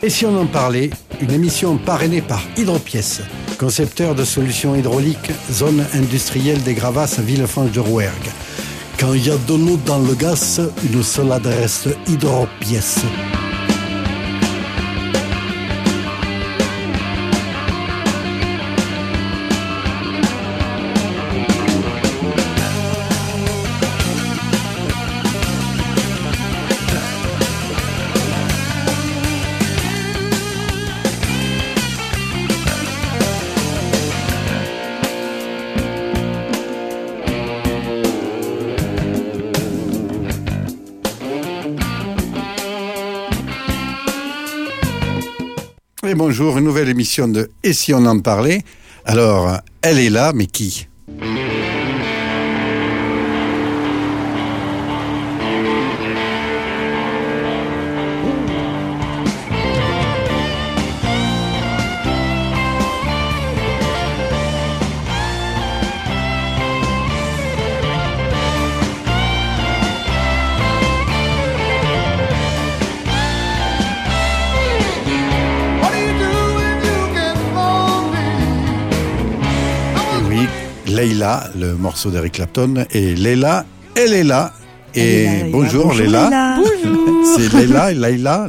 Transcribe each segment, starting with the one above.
Et si on en parlait, une émission parrainée par Hydropièces, concepteur de solutions hydrauliques, zone industrielle des Gravasses, Villefranche de Rouergue. Quand il y a de l'eau dans le gaz, une seule adresse, Hydropièces. Et bonjour, une nouvelle émission de Et si on en parlait? Alors, elle est là, mais qui? Leila, le morceau d'Eric Clapton, et Leila, elle est là. Et bonjour Leila. Bonjour. C'est Leila, Leila.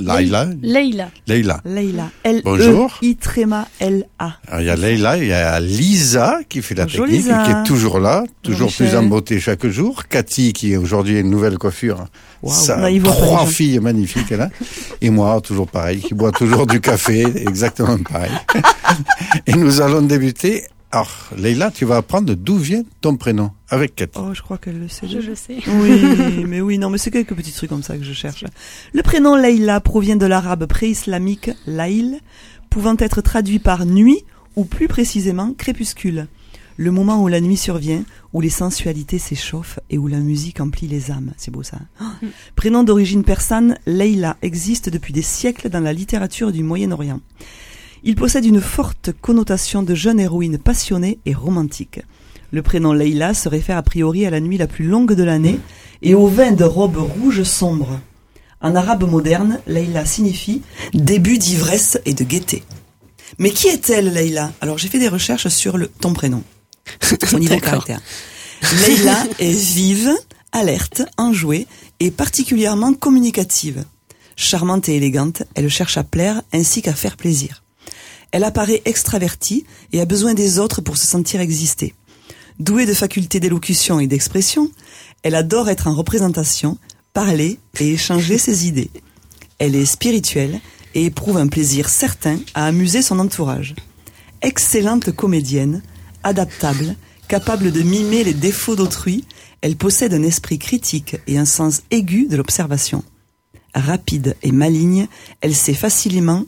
Bonjour. I-L-A. Alors, il y a Leila, il y a Lisa qui fait la Bonjour, technique, Lisa. qui est toujours là, toujours Bonjour, plus en Michel. beauté chaque jour. Cathy qui aujourd'hui a une nouvelle coiffure. Waouh, Ça, on y voit pas les 3 gens. filles magnifiques là. Et moi, toujours pareil, qui boit toujours du café, exactement pareil. Et nous allons débuter. Alors, Leila, tu vas apprendre d'où vient ton prénom avec Cathy. Oh, je crois qu'elle le sait. Je le sais. Oui, mais c'est quelques petits trucs comme ça que je cherche. Le prénom Leila provient de l'arabe préislamique Laïl, pouvant être traduit par nuit ou plus précisément crépuscule. Le moment où la nuit survient, où les sensualités s'échauffent et où la musique emplit les âmes. C'est beau ça. Prénom d'origine persane, Leila existe depuis des siècles dans la littérature du Moyen-Orient. Il possède une forte connotation de jeune héroïne passionnée et romantique. Le prénom Leila se réfère a priori à la nuit la plus longue de l'année et au vin de robe rouge sombre. En arabe moderne, Leila signifie début d'ivresse et de gaieté. Mais qui est-elle, Leila? Alors j'ai fait des recherches sur ton prénom, son niveau caractère. Leila est vive, alerte, enjouée et particulièrement communicative. Charmante et élégante, elle cherche à plaire ainsi qu'à faire plaisir. Elle apparaît extravertie et a besoin des autres pour se sentir exister. Douée de facultés d'élocution et d'expression, elle adore être en représentation, parler et échanger ses idées. Elle est spirituelle et éprouve un plaisir certain à amuser son entourage. Excellente comédienne, adaptable, capable de mimer les défauts d'autrui, elle possède un esprit critique et un sens aigu de l'observation. Rapide et maligne, elle sait facilement,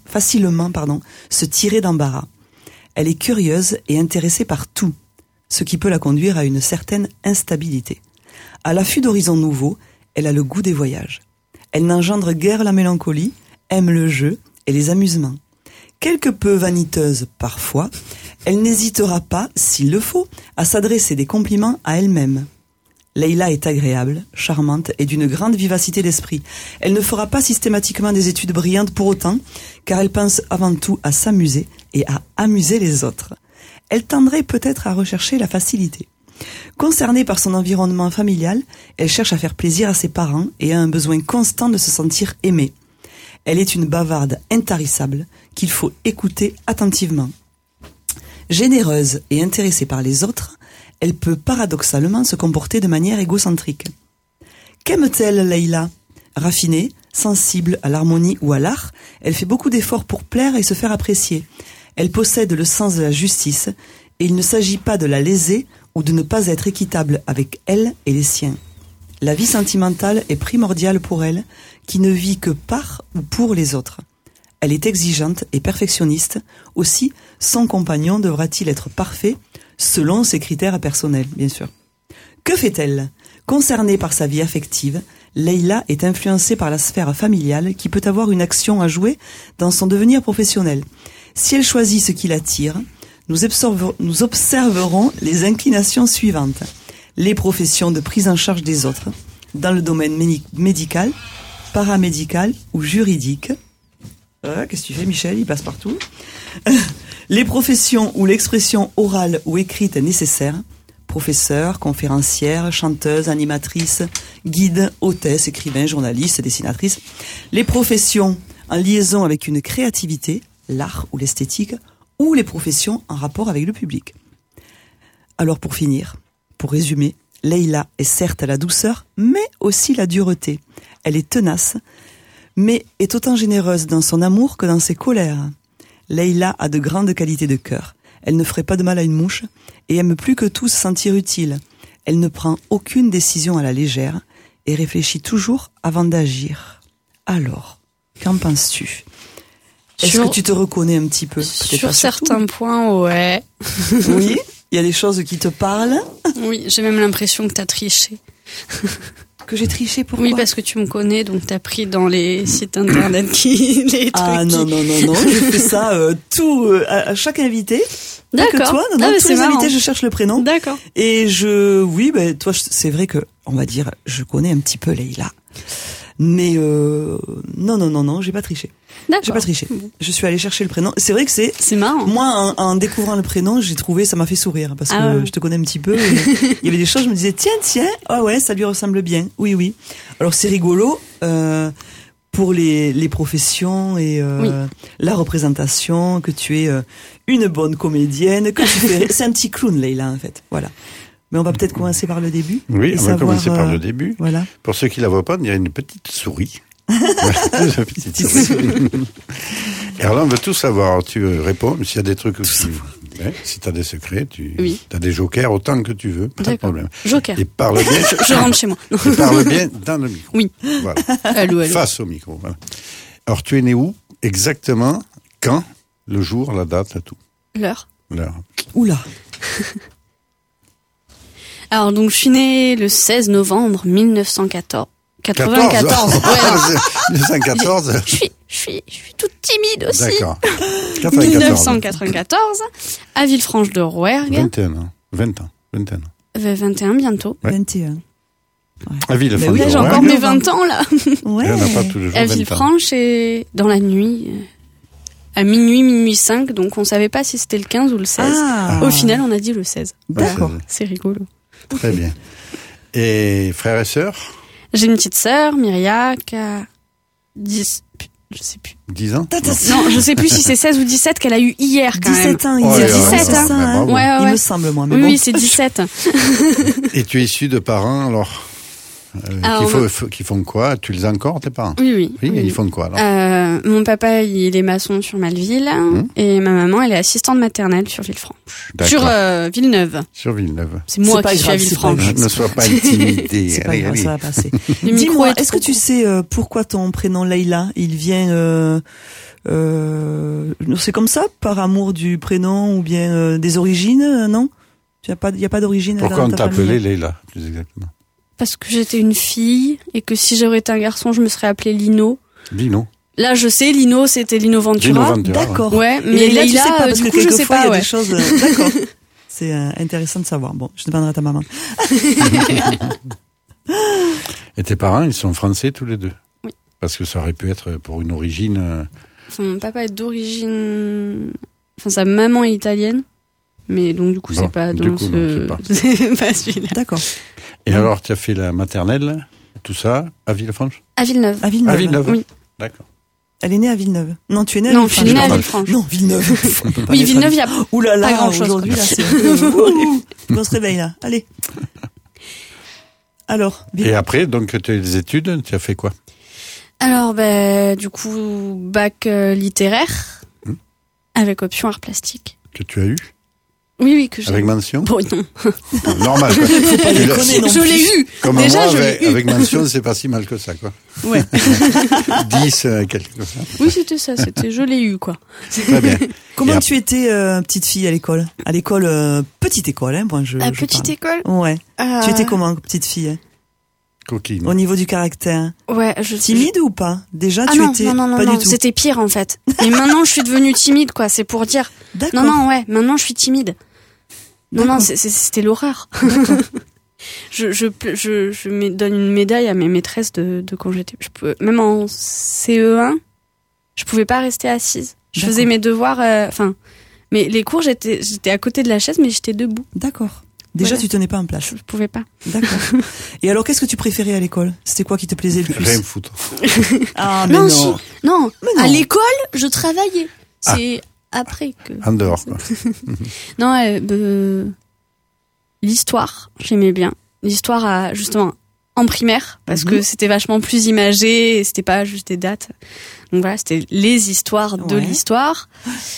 se tirer d'embarras. Elle est curieuse et intéressée par tout, ce qui peut la conduire à une certaine instabilité. À l'affût d'horizons nouveaux, elle a le goût des voyages. Elle n'engendre guère la mélancolie, aime le jeu et les amusements. Quelque peu vaniteuse parfois, elle n'hésitera pas, s'il le faut, à s'adresser des compliments à elle-même. Leila est agréable, charmante et d'une grande vivacité d'esprit. Elle ne fera pas systématiquement des études brillantes pour autant, car elle pense avant tout à s'amuser et à amuser les autres. Elle tendrait peut-être à rechercher la facilité. Concernée par son environnement familial, elle cherche à faire plaisir à ses parents et a un besoin constant de se sentir aimée. Elle est une bavarde intarissable qu'il faut écouter attentivement. Généreuse et intéressée par les autres, elle peut paradoxalement se comporter de manière égocentrique. Qu'aime-t-elle, Leila? Raffinée, sensible à l'harmonie ou à l'art, elle fait beaucoup d'efforts pour plaire et se faire apprécier. Elle possède le sens de la justice et il ne s'agit pas de la léser ou de ne pas être équitable avec elle et les siens. La vie sentimentale est primordiale pour elle, qui ne vit que par ou pour les autres. Elle est exigeante et perfectionniste, aussi son compagnon devra-t-il être parfait, selon ses critères personnels, bien sûr. Que fait-elle? Concernée par sa vie affective, Leila est influencée par la sphère familiale qui peut avoir une action à jouer dans son devenir professionnel. Si elle choisit ce qui l'attire, nous observerons les inclinations suivantes. Les professions de prise en charge des autres, dans le domaine médical, paramédical ou juridique, Qu'est-ce que tu fais, Michel? Il passe partout. Les professions où l'expression orale ou écrite est nécessaire. Professeur, conférencière, chanteuse, animatrice, guide, hôtesse, écrivain, journaliste, dessinatrice. Les professions en liaison avec une créativité, l'art ou l'esthétique, ou les professions en rapport avec le public. Alors pour finir, pour résumer, Leïla est certes la douceur, mais aussi la dureté. Elle est tenace, mais est autant généreuse dans son amour que dans ses colères. Leïla a de grandes qualités de cœur. Elle ne ferait pas de mal à une mouche et aime plus que tout se sentir utile. Elle ne prend aucune décision à la légère et réfléchit toujours avant d'agir. Alors, qu'en penses-tu? Est-ce que tu te reconnais un petit peu? Sur certains points, ouais. Oui, il y a des choses qui te parlent. Oui, j'ai même l'impression que t'as triché. Que j'ai triché, pourquoi? Oui, parce que tu me connais, donc t'as pris dans les sites internet les trucs. Ah non, je fais ça à chaque invité. D'accord. Pas que toi, non, tous les invités, je cherche le prénom. D'accord. Et toi, c'est vrai que, on va dire, je connais un petit peu Leïla. Mais non, j'ai pas triché. D'accord. J'ai pas triché. Je suis allée chercher le prénom. C'est vrai que c'est marrant. Moi, en découvrant le prénom, j'ai trouvé, ça m'a fait sourire parce que je te connais un petit peu. Et il y avait des choses, je me disais tiens, ah ouais, ça lui ressemble bien. Oui. Alors c'est rigolo pour les professions et la représentation, que tu es une bonne comédienne, que tu fais. C'est un petit clown, Leïla, en fait. Voilà. Mais on va peut-être commencer par le début. Oui, on va commencer par le début. Voilà. Pour ceux qui la voient pas, on dirait une petite souris. Une petite souris. Et alors là, on veut tout savoir. Tu réponds, s'il y a des trucs aussi. Ouais, si tu as des secrets, tu as des jokers autant que tu veux, pas de problème. Joker. Et parle bien. Je rentre chez moi. Et parle bien dans le micro. Oui. Voilà. Allô. Face au micro. Voilà. Alors, tu es né où exactement? Quand? Le jour, la date, tout. L'heure. Oula. Alors, donc, je suis née le 16 novembre 1994. 94. Ouais. 1914. Je suis toute timide aussi. D'accord. 1994, à Villefranche de Rouergue. 21 ans. 21 bientôt. Ouais. 21. Ouais. À Villefranche Oui, de j'ai Rouergue. encore mes 20 ans, là. Ouais. Et on n'a pas tous les jours À 20 ans. Villefranche, et dans la nuit, à minuit 5, donc on savait pas si c'était le 15 ou le 16. Ah. Au final, on a dit le 16. D'accord. C'est rigolo. Très bien. Et frères et sœurs? J'ai une petite sœur, Myria, qui a 10... Je sais plus. 10 ans? Non, je sais plus si c'est 16 ou 17 qu'elle a eu hier, quand 17 même. ans, C'est hier. 17, hein. Bravo. Ouais. Il me semble, moi. Mais Oui, bon. oui, c'est 17. Et tu es issu de parents, alors, qui font quoi? Tu les as encore, tes parents? Oui. Ils font quoi, alors? Mon papa, il est maçon sur Malville, et ma maman, elle est assistante maternelle sur Villefranche. D'accord. Sur Villeneuve. Sur Villeneuve. C'est moi pas qui suis grave, à c'est Villefranche. pas grave. Ne sois pas intimidé. C'est pas grave, ça va passer. Le micro Dis-moi, est est-ce que tu sais pourquoi ton prénom Leïla, il vient c'est comme ça, par amour du prénom ou bien des origines, non? Il y a pas d'origine. Pourquoi dans on ta t'appelait famille? Leïla, plus exactement? Parce que j'étais une fille, et que si j'aurais été un garçon, je me serais appelée Lino. Lino. Là, je sais, Lino, c'était Lino Ventura. D'accord. Ouais, Et mais Leïla, tu sais Leïla, pas, parce du que coup, je sais quelquefois, il y pas, a ouais. des choses. D'accord. C'est intéressant de savoir. Bon, je demanderai à ta maman. Et tes parents, ils sont français tous les deux? Oui. Parce que ça aurait pu être pour une origine... Enfin, mon papa est d'origine... Enfin, sa maman est italienne. Mais donc, du coup, Bon, c'est pas du dans coup, ce... non, c'est C'est pas celui-là. D'accord. Et alors, tu as fait la maternelle, tout ça, à Villefranche? À Villeneuve. À Villeneuve. À Villeneuve. Oui. D'accord. Elle est née à Villeneuve. Non, tu es née à Non, Villefranche. je suis née à Villefranche. Non, Villeneuve. On peut pas Oui, mettre Villeneuve, il y a Ouh là là, pas grand-chose, aujourd'hui, quoi. là, c'est... Ouh, on se réveille, là. Allez. Alors, Et après, donc, tu as eu des études, tu as fait quoi? Alors, du coup, bac littéraire, avec option art plastique. Que tu as eu? Oui, que j'ai. Avec mention? Bon, non. Normal, quoi. faut pas déconner non Je plus. l'ai eu. Comme Déjà, moi, je l'ai eu. avec mention, c'est pas si mal que ça, quoi. Ouais. 10, quelque chose. Oui, c'était ça, je l'ai eu, quoi. Très bien. Comment Et tu étais petite fille à l'école? À l'école, petite école, hein, moi je Petite parle. école? Ouais. Tu étais comment, petite fille, hein, Coquine. au niveau du caractère? Ouais, Timide ou pas? Déjà, Ah tu non, étais non, pas du tout. c'était pire, en fait. Et maintenant, je suis devenue timide, quoi, c'est pour dire. D'accord. Non, ouais, maintenant, je suis timide. Non, D'accord. c'était l'horreur. Je me donne une médaille à mes maîtresses de quand j'étais, même en CE1, Je pouvais pas rester assise. Je D'accord. faisais mes devoirs, mais les cours, j'étais à côté de la chaise, mais j'étais debout. D'accord. Déjà, Voilà. tu tenais pas en place. Je pouvais pas. D'accord. Et alors, qu'est-ce que tu préférais à l'école? C'était quoi qui te plaisait le plus? Rien foutre. Ah, mais Non, non. Non, Mais non. à l'école, je travaillais. C'est après que... En dehors, quoi. Non, l'histoire, j'aimais bien. L'histoire, justement, en primaire, parce que c'était vachement plus imagé, et c'était pas juste des dates. Donc voilà, c'était les histoires de Ouais. l'histoire.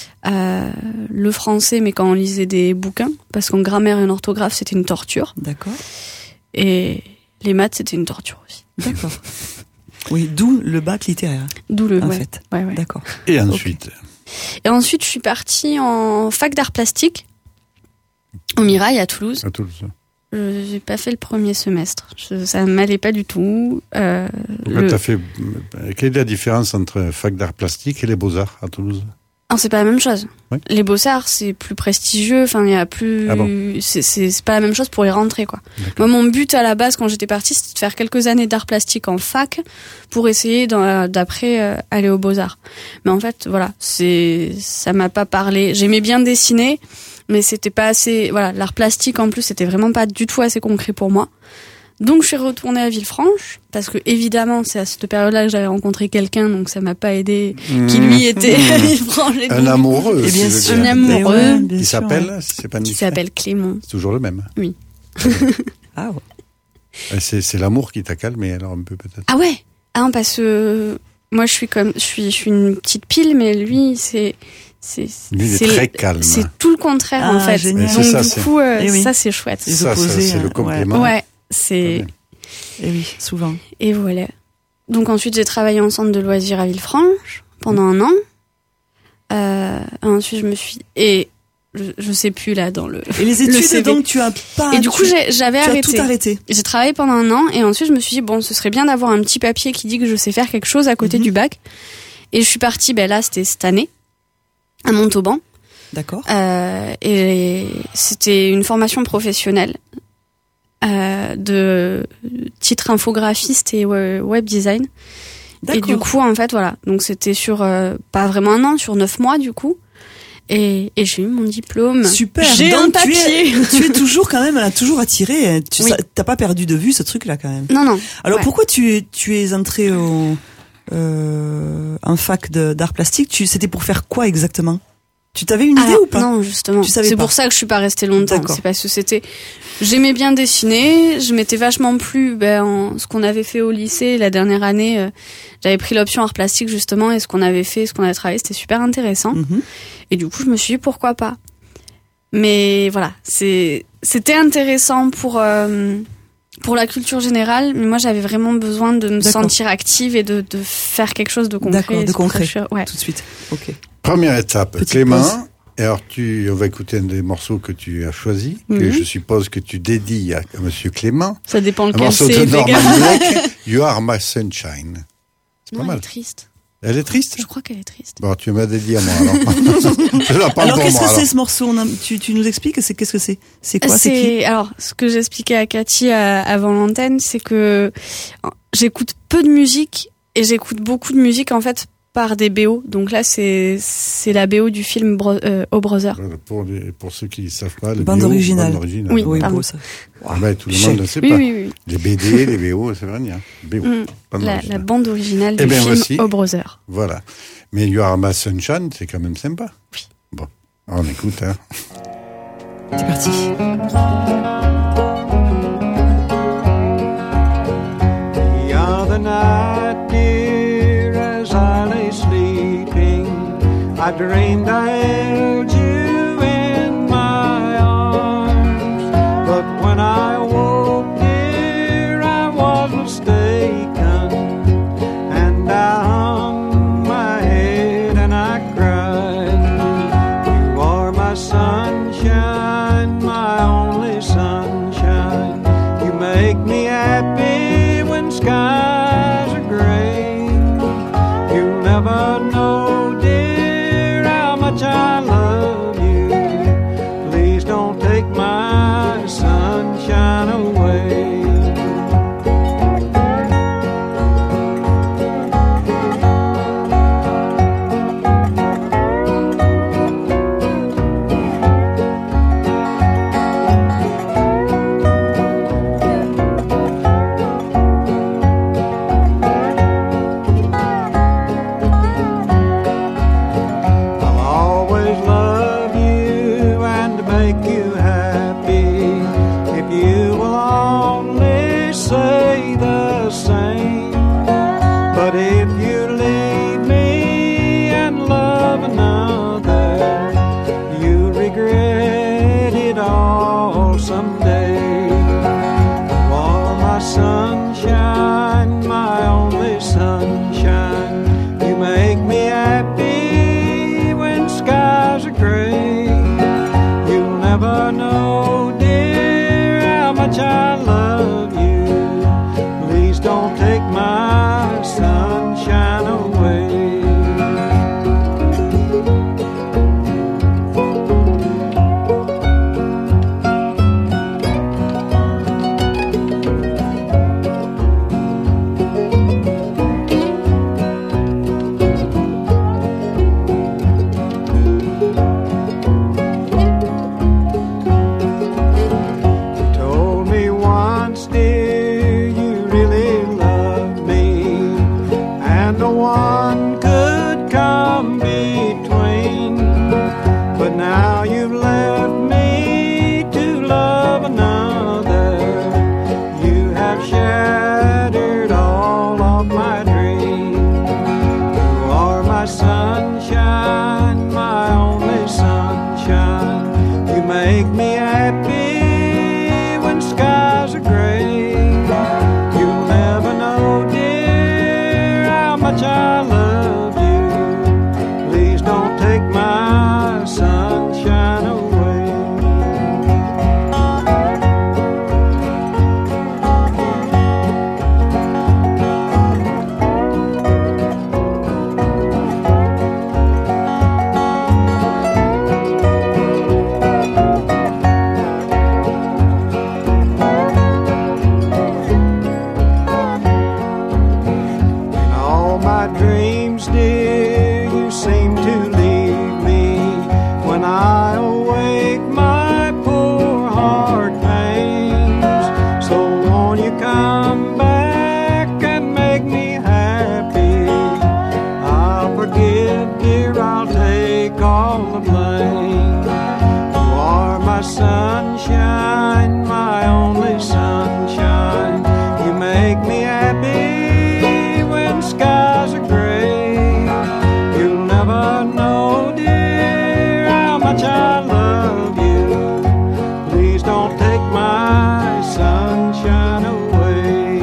Le français, mais quand on lisait des bouquins, parce qu'en grammaire et en orthographe, c'était une torture. D'accord. Et les maths, c'était une torture aussi. D'accord. Oui, d'où le bac littéraire, D'où le... en ouais. fait. Ouais, ouais. D'accord. Et ensuite, Et ensuite, je suis partie en fac d'art plastique, au Mirail, à Toulouse. à Toulouse. J'ai pas fait le premier semestre. Ça m'allait pas du tout. T'as fait... Quelle est la différence entre fac d'art plastique et les Beaux-Arts à Toulouse? Non, c'est pas la même chose. Oui. Les Beaux-Arts, c'est plus prestigieux. Enfin, il y a plus. Ah bon. C'est pas la même chose pour y rentrer, quoi. D'accord. Moi, mon but à la base, quand j'étais partie, c'était de faire quelques années d'art plastique en fac pour essayer d'après aller aux Beaux-Arts. Mais en fait, voilà, ça m'a pas parlé. J'aimais bien dessiner, mais c'était pas assez. Voilà, l'art plastique en plus, c'était vraiment pas du tout assez concret pour moi. Donc je suis retournée à Villefranche parce que évidemment c'est à cette période-là que j'avais rencontré quelqu'un, donc ça m'a pas aidé, qui lui était à Villefranche. Et Un donc, amoureux. Et bien si je veux sûr. dire. Un amoureux. Mais ouais, bien Qui sûr, s'appelle, ouais. si c'est pas qui indiscret, s'appelle Clément. c'est toujours le même. Ah ouais. C'est l'amour qui t'a calmé alors un peu peut-être. Ah ouais. Ah non, parce que moi je suis une petite pile, mais lui Lui, il est très calme. C'est tout le contraire Ah, en fait. génial. Donc C'est ça, du c'est- coup, Eh oui. ça c'est chouette. Les Ça, opposés, c'est le ouais. complément. Ouais, c'est. Et oui, souvent. Et voilà. Donc ensuite j'ai travaillé en centre de loisirs à Villefranche pendant un an. Ensuite je me suis je sais plus là dans le. Et les le études, CV. donc, tu as pas... Et du coup j'avais tu as arrêté. tout arrêté. J'ai travaillé pendant un an et ensuite je me suis dit bon ce serait bien d'avoir un petit papier qui dit que je sais faire quelque chose à côté du bac. Et je suis partie là c'était cette année à Montauban. D'accord. Et c'était une formation professionnelle de titre infographiste et web design. Et D'accord. du coup, en fait, voilà. Donc, c'était sur, pas vraiment un an, sur 9 mois, du coup. Et j'ai eu mon diplôme. Super. J'ai Donc, un papier. tu es toujours quand même, toujours attiré. Oui. T'as pas perdu de vue ce truc-là quand même. Non, non. Alors Ouais. pourquoi tu es entré en fac d'art plastique? C'était pour faire quoi exactement? Tu t'avais une idée Alors, ou pas? Non, justement. Tu savais C'est pas. pour ça que je suis pas restée longtemps. D'accord. C'est parce que j'aimais bien dessiner. Je m'étais vachement plu, en ce qu'on avait fait au lycée la dernière année. J'avais pris l'option art plastique justement, et ce qu'on avait travaillé, c'était super intéressant. Mhm. Et du coup, je me suis dit pourquoi pas. Mais voilà, c'était intéressant pour la culture générale, mais moi j'avais vraiment besoin de me D'accord. sentir active et de faire quelque chose de concret. D'accord, de C'est pour ça concret. que ouais. Tout de suite. Ok. Première étape, Petite Clément. pause. Et alors on va écouter un des morceaux que tu as choisi, que Mhm. je suppose que tu dédies à Monsieur Clément. Ça dépend Un lequel morceau c'est, de les gars. Norman Blake, You Are My Sunshine. C'est pas Non, elle mal. est triste. Elle est triste? Je crois qu'elle est triste. Bon, tu m'as dédié à moi alors. Je la parle Alors pour qu'est-ce moi que alors. c'est ce morceau? Tu nous expliques? Qu'est-ce que c'est? C'est quoi? C'est qui? Alors, ce que j'expliquais à Cathy avant l'antenne, c'est que j'écoute peu de musique et j'écoute beaucoup de musique en fait par des BO. Donc là, c'est la BO du film O Brother. Pour ceux qui ne savent pas, le Bande BO, originale. bande originale. Oui, Oui, pardon. beau ça. Ah ben, tout le Chèque. monde ne le sait Oui, pas. oui, oui. Les BD, les BO, c'est vrai, il y a. BO. Bande La originale. bande originale Eh du bien, film voici. O Brother. Voilà. Mais You Are My Sunshine, c'est quand même sympa. Oui. Bon, on écoute, hein. C'est parti. The other night, dear, as I lay sleeping, I dreamed I held you in my arms. But when I woke, dear, I was mistaken, and I hung my head and I cried. You are my sunshine, my only sunshine. You make me happy when skies are gray. You never know, dear, how much I love the same. But if you leave me and love another, you'll regret it all someday. Oh, my sunshine, my only sunshine, you make me happy when skies are gray. You'll never know, dear, how much I love you. Please don't take my sunshine away. Told me once, dear, you really love me, and no one could come between. But now you've left me to love another. You have shattered all of my dreams. You are my sunshine, my only sunshine. You make me happy when skies are gray. You'll never know, dear, how much I love you. Please don't take my sunshine away. In all my dreams, dear, you seem to leave me. When I awake, my poor heart pains. So won't you come back and make me happy? I'll forgive, dear, I'll take all the blame. You are my sunshine, my only sunshine. You make me happy when skies are gray. You'll never know, dear, how much I love you. Please don't take my sunshine away.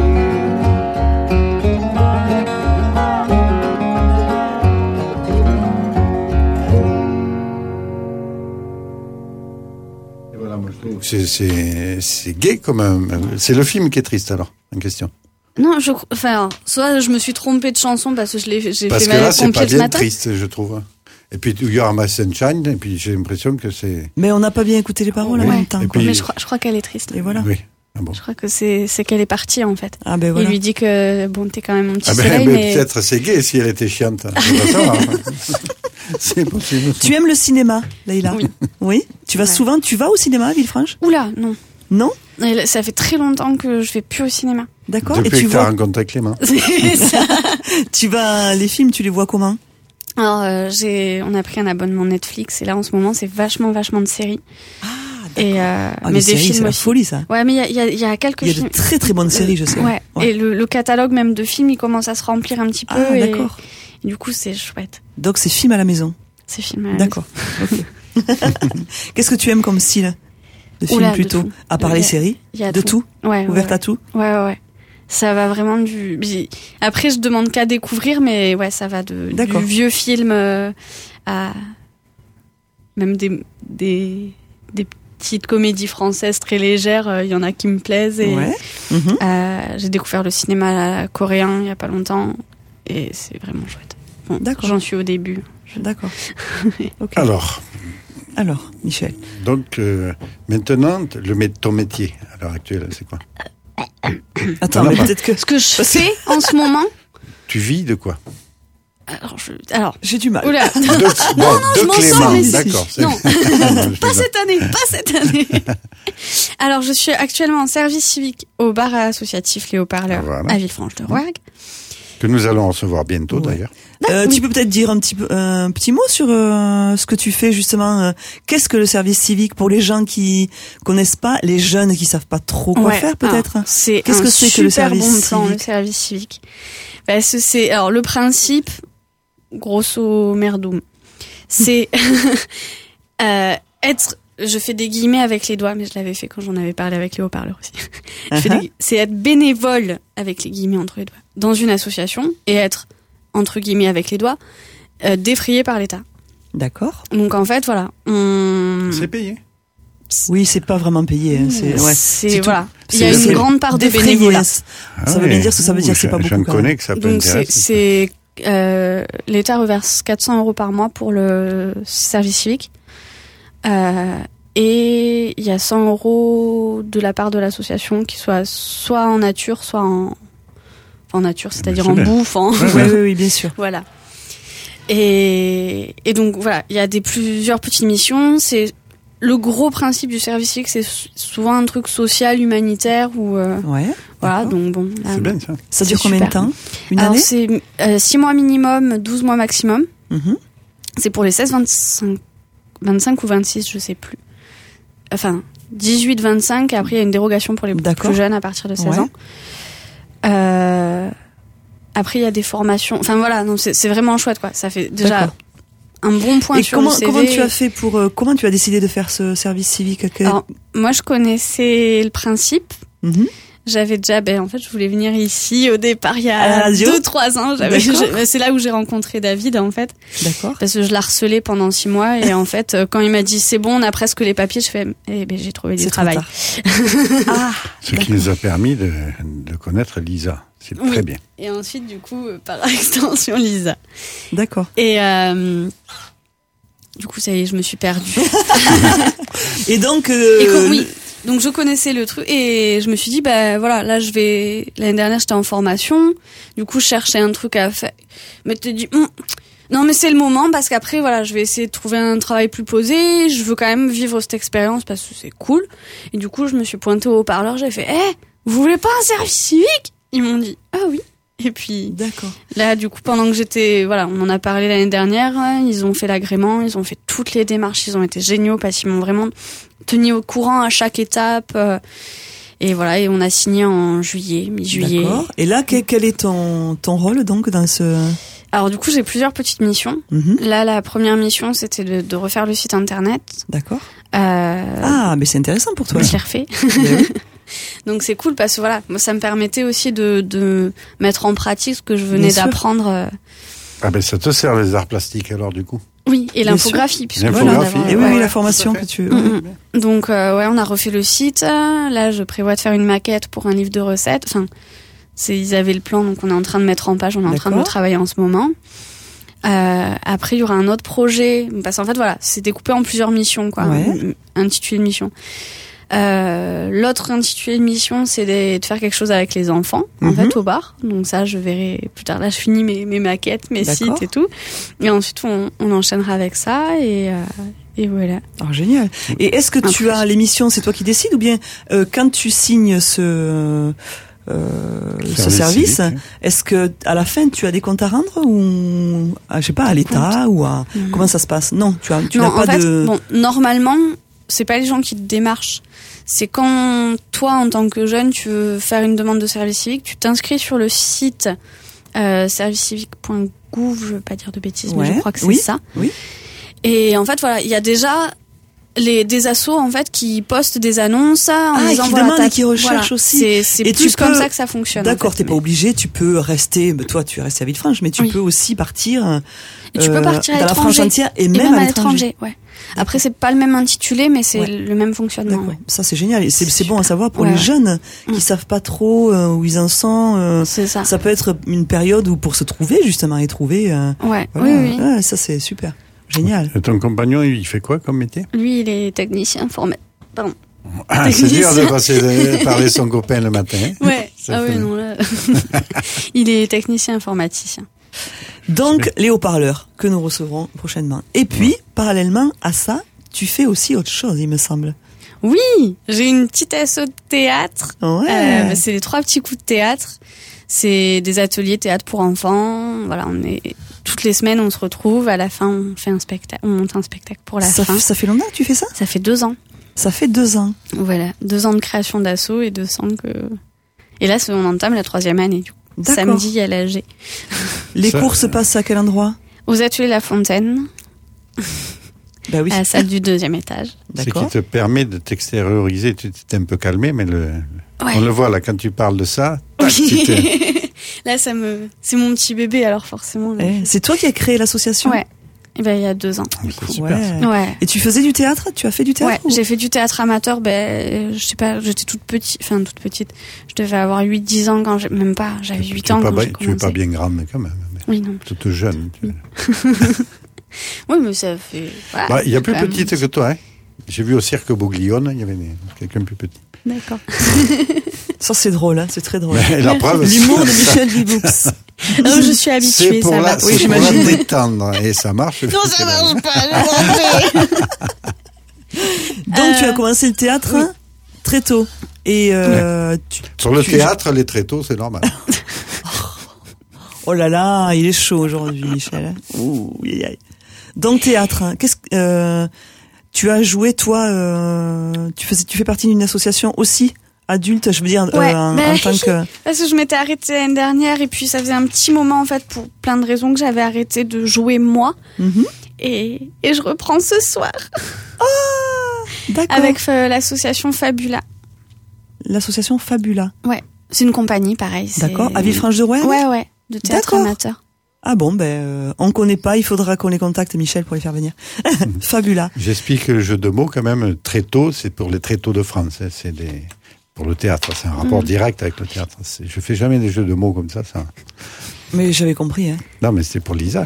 Et voilà, moi, je trouve que c'est gai comme c'est le film qui est triste alors, en question. Non, enfin, soit je me suis trompée de chanson parce que j'ai Parce fait que là, ma c'est pas compil ce bien matin. triste, je trouve. Et puis, You Are My Sunshine, et puis j'ai l'impression que c'est... Mais on n'a pas bien écouté les paroles en Oui. même temps. Et quoi. puis- Mais je crois qu'elle est triste. Et voilà. Oui. Ah bon. Je crois que c'est qu'elle est partie en fait. Ah ben voilà. Il lui dit que bon, t'es quand même mon petit Ah ben, soleil, mais peut-être c'est gai si elle était chiante. C'est pas ça, hein. C'est possible. Tu aimes le cinéma, Leïla? Oui. Oui. Tu vas Ouais. souvent, tu vas au cinéma à Villefranche? oula, non. Non? Ça fait très longtemps que je vais plus au cinéma. D'accord. Depuis Et tu que t'as vois, rencontré Clément. C'est ça. tu vas, les films, tu les vois comment? Alors, on a pris un abonnement Netflix et là en ce moment c'est vachement de séries. Ah, Et Ah, mais les des séries, c'est films la aussi. folie, ça. Ouais, mais il y a quelques Il y a films. de très très bonnes séries, je sais. Ouais. Et le catalogue même de films, il commence à se remplir un petit peu. Ah, et d'accord. du coup, c'est chouette. Donc c'est film à la maison. Ces films. D'accord. Ok. Qu'est-ce que tu aimes comme style de film Oula, de plutôt? tout. À part Il y les a- séries? Il y a De tout? Ouais. Ouverte ouais. à tout? Ouais. Ça va vraiment du. Après, je demande qu'à découvrir, mais ouais, ça va du D'accord. vieux film à même des petites comédies françaises très légères. Il y en a qui me plaisent. Et, Ouais. Mhm. j'ai découvert le cinéma coréen il y a pas longtemps et c'est vraiment chouette. Bon, D'accord. j'en suis au début. D'accord. Ok. Alors, Michel. donc, maintenant, ton métier à l'heure actuelle, c'est quoi? Attends, Non, mais pas. peut-être que Ce que je fais en ce moment. Tu vis de quoi? Alors, j'ai du mal. oula. De je m'en Clément, sors, mais- d'accord. c'est- Non. Je Pas plaisante. cette année. Alors, je suis actuellement en service civique au bar associatif Les Haut-Parleurs Voilà. à Villefranche-de-Rouergue. Que nous allons recevoir bientôt, d'ailleurs. Tu peux peut-être dire un petit mot sur ce que tu fais justement. Qu'est-ce que le service civique pour les gens qui connaissent pas, les jeunes qui savent pas trop quoi faire peut-être. Qu'est-ce que c'est que le service civique ? C'est un super bon plan, le service civique. Alors le principe, grosso merdoum, c'est être. Je fais des guillemets avec les doigts, mais je l'avais fait quand j'en avais parlé avec les haut-parleurs aussi. C'est être bénévole avec les guillemets entre les doigts dans une association et être entre guillemets avec les doigts défrayé par l'État. D'accord. Donc en fait voilà, c'est payé. Oui, c'est pas vraiment payé. C'est voilà. Il y a une grande part de bénévolat. Ça veut bien dire ce que ça veut dire. C'est pas beaucoup. Je me connais que ça peut donc c'est l'État reverse 400 € par mois pour le service civique. Et il y a 100 € de la part de l'association qui soit en nature, soit en nature, c'est-à-dire en bouffe. Oui, bien sûr. Voilà. Et donc voilà, il y a plusieurs petites missions. C'est le gros principe du service civique, c'est souvent un truc social, humanitaire ou voilà. Donc bon. Là, c'est bien ça. Ça dure combien de temps ? Une Alors année ? c'est 6 mois minimum, 12 mois maximum. C'est pour les 25 ou 26, je sais plus. Enfin, 18-25, après il y a une dérogation pour les plus jeunes à partir de 16 ans. Après il y a des formations. Enfin voilà, non, c'est vraiment chouette quoi. Ça fait déjà un bon point sur le CV. Comment tu as fait comment tu as décidé de faire ce service civique ? Alors, moi je connaissais le principe. J'avais déjà, en fait, je voulais venir ici au départ il y a 2-3 ans. C'est là où j'ai rencontré David, en fait. D'accord. Parce que je l'ai harcelé pendant 6 mois et en fait, quand il m'a dit c'est bon, on a presque les papiers, je fais, j'ai trouvé du travail. Ce qui nous a permis de connaître Lisa. C'est très bien. Et ensuite, du coup, par extension, Lisa. D'accord. Et du coup, ça y est, je me suis perdue. Et donc. Donc je connaissais le truc et je me suis dit voilà, là l'année dernière j'étais en formation, du coup je cherchais un truc à faire, mais tu te dis non mais c'est le moment parce qu'après voilà, je vais essayer de trouver un travail plus posé, je veux quand même vivre cette expérience parce que c'est cool. Et du coup je me suis pointée au haut-parleur, j'ai fait vous voulez pas un service civique ? Ils m'ont dit ah oui. Et puis là du coup pendant que j'étais on en a parlé l'année dernière, ils ont fait l'agrément, ils ont fait toutes les démarches, ils ont été géniaux parce qu'ils m'ont vraiment tenu au courant à chaque étape et voilà, et on a signé en mi-juillet. D'accord. Et là quel est ton rôle donc dans ce... Alors du coup j'ai plusieurs petites missions. Là la première mission c'était de refaire le site internet. D'accord. Mais c'est intéressant pour toi. Je l'ai refait. Donc c'est cool parce que voilà, moi ça me permettait aussi de mettre en pratique ce que je venais d'apprendre. Ça te sert les arts plastiques alors du coup. Oui, et l'infographie. Et oui, la formation que tu... Donc on a refait le site. Là je prévois de faire une maquette pour un livre de recettes. Enfin, ils avaient le plan, donc on est en train de mettre en page, on est en train de le travailler en ce moment. Après il y aura un autre projet, parce qu'en fait voilà, c'est découpé en plusieurs missions quoi, intitulé de mission. L'autre intitulé de mission c'est de faire quelque chose avec les enfants en fait au bar, donc ça je verrai plus tard. Là je finis mes maquettes, mes sites et tout, et ensuite on enchaînera avec ça et voilà. Oh, génial. Et est-ce que tu as l'émission, c'est toi qui décides ou bien quand tu signes ce service, est-ce que à la fin tu as des comptes à rendre ou je sais pas à l'État ou à comment ça se passe? Non, tu n'as pas de... Bon, normalement, c'est pas les gens qui te démarchent. C'est quand toi, en tant que jeune, tu veux faire une demande de service civique, tu t'inscris sur le site servicecivique.gouv, je veux pas dire de bêtises, mais je crois que c'est ça. Oui. Et en fait, voilà, il y a déjà des assos en fait qui postent des annonces en disant qui demandent et qui recherchent aussi. C'est plus comme ça que ça fonctionne. D'accord, t'es pas obligé, tu peux rester. Toi, tu restes à Villefranche, mais tu peux aussi partir. Et tu peux partir à dans la France entière et même à l'étranger. Ouais. Après, c'est pas le même intitulé, mais c'est le même fonctionnement. Ouais. Ça, c'est génial. Et c'est bon à savoir pour les jeunes qui savent pas trop où ils en sont. C'est ça. Ça peut être une période où pour se trouver justement et trouver. Oui. Ça, c'est super. Génial. Et ton compagnon, il fait quoi comme métier? Lui, il est technicien informatique. Pardon. C'est dur de parler son copain le matin. Ouais. Non, là. Il est technicien informaticien. Donc, les haut-parleurs que nous recevrons prochainement. Et puis, parallèlement à ça, tu fais aussi autre chose, il me semble. Oui, j'ai une petite asso de théâtre. Ouais. C'est les 3 petits coups de théâtre. C'est des ateliers théâtre pour enfants. Voilà, toutes les semaines, on se retrouve. À la fin, on fait on monte un spectacle pour la fin. Ça fait longtemps que tu fais ça? Ça fait 2 ans. Ça fait 2 ans. Voilà, 2 ans de création d'asso et 2 ans que... Et là, on entame la 3e année, du coup. D'accord. Samedi, à l'AG. Les cours se passent à quel endroit? Aux ateliers La Fontaine. Bah oui. À la salle du 2e étage. D'accord. Ce qui te permet de t'extérioriser. Tu t'es un peu calmé, mais Ouais. on le voit là, quand tu parles de ça. Là, c'est mon petit bébé, alors forcément. Là, C'est toi qui as créé l'association? Ouais. Et ben, il y a 2 ans. C'est super, ça. Ouais. Et tu faisais du théâtre? Tu as fait du théâtre? Ouais, j'ai fait du théâtre amateur, je sais pas, j'étais toute petite. Je devais avoir 8-10 ans quand même pas, j'avais 8 ans quand j'ai commencé. Tu es pas bien grande quand même. Oui, non. Toute jeune. Oui, mais ça fait... Voilà, il y a plus petite que toi, hein. J'ai vu au cirque Bouglione, il y avait quelqu'un plus petit. D'accord. Ça, c'est drôle, hein, c'est très drôle. La preuve, l'humour de Michel Viboux. Non, je suis habituée, ça va. Oui, j'imagine. C'est pour la détendre, et ça marche. Non, ça marche pas. Donc, tu as commencé le théâtre très tôt. Et sur le théâtre, les très tôt, c'est normal. Oh là là, il est chaud aujourd'hui, Michel. Ouh, aïe, aïe. Donc, théâtre, hein. Tu as joué, toi, tu fais partie d'une association aussi adulte, je veux dire, en tant que... Parce que je m'étais arrêtée l'année dernière et puis ça faisait un petit moment, en fait, pour plein de raisons que j'avais arrêté de jouer moi. Mm-hmm. Et je reprends ce soir. Oh, d'accord. Avec l'association Fabula. L'association Fabula. Ouais, c'est une compagnie, pareil. D'accord, à Villefranche-de-Rouergue? Ouais, de théâtre amateur. Ah bon, on connaît pas, il faudra qu'on les contacte, Michel, pour les faire venir. Fabula. J'explique le jeu de mots quand même, très tôt, c'est pour les très tôt de France, hein, pour le théâtre, c'est un rapport direct avec le théâtre. Je fais jamais des jeux de mots comme ça. Mais j'avais compris, hein. Non, mais c'était pour Lisa.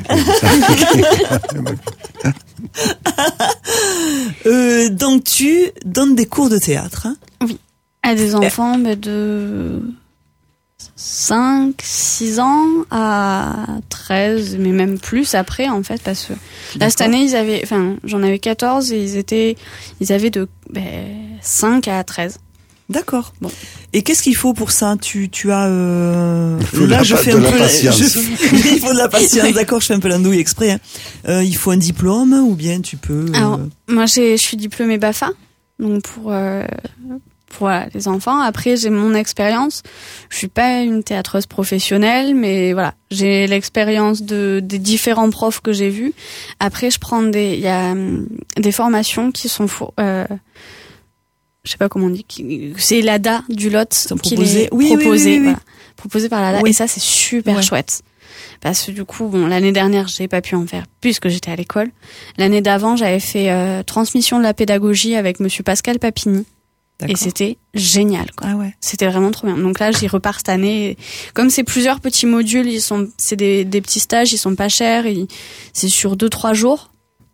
Donc tu donnes des cours de théâtre, hein? Oui, à des enfants de 5, 6 ans à 13, mais même plus après, en fait, parce que là, cette année, j'en avais 14 et ils avaient de 5 à 13. D'accord. Bon. Et qu'est-ce qu'il faut pour ça? Tu as là je fais un peu il faut de la patience. D'accord, je fais un peu l'andouille exprès. Hein. Il faut un diplôme ou bien tu peux. Alors, moi, je suis diplômée BAFA, donc pour les enfants. Après, j'ai mon expérience. Je suis pas une théâtreuse professionnelle, mais voilà, j'ai l'expérience des différents profs que j'ai vus. Après, je prends il y a des formations qui sont je sais pas comment on dit, c'est l'ADA du Lot qui est proposé, voilà, proposé par l'ADA. Et ça, c'est super chouette. Parce que du coup, l'année dernière, j'ai pas pu en faire puisque j'étais à l'école. L'année d'avant, j'avais fait transmission de la pédagogie avec monsieur Pascal Papini. D'accord. Et c'était génial, quoi. Ah ouais. C'était vraiment trop bien. Donc là, j'y repars cette année. Comme c'est plusieurs petits modules, c'est des petits stages, ils sont pas chers, c'est sur 2-3 jours.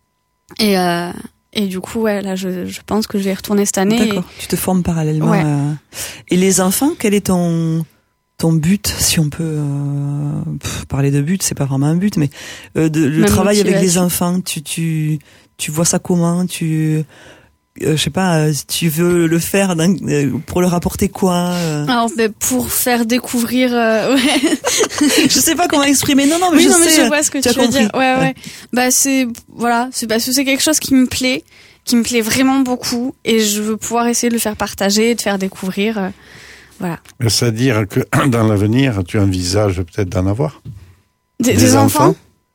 Et du coup, là, je pense que je vais y retourner cette année. D'accord. Tu te formes parallèlement. Ouais. Et les enfants, quel est ton but, si on peut parler de but, c'est pas vraiment un but, mais le travail avec les enfants, tu vois ça comment? Je sais pas, tu veux le faire pour leur apporter quoi? Alors, pour faire découvrir, Je sais pas comment exprimer. Non, mais je vois ce que tu veux dire. Ouais. C'est parce que c'est quelque chose qui me plaît vraiment beaucoup, et je veux pouvoir essayer de le faire partager, de faire découvrir. Voilà. C'est-à-dire que dans l'avenir, tu envisages peut-être d'en avoir des enfants.